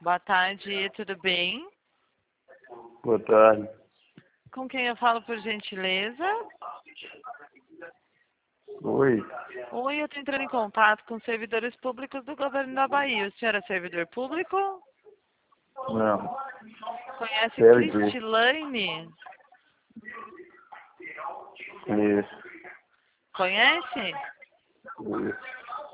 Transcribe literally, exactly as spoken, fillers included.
Boa tarde, tudo bem? Boa tarde. Com quem eu falo, por gentileza? Oi. Oi, eu estou entrando em contato com servidores públicos do governo da Bahia. O senhor é servidor público? Não. Conhece Very good. Cristilane? Isso. Conhece? Isso.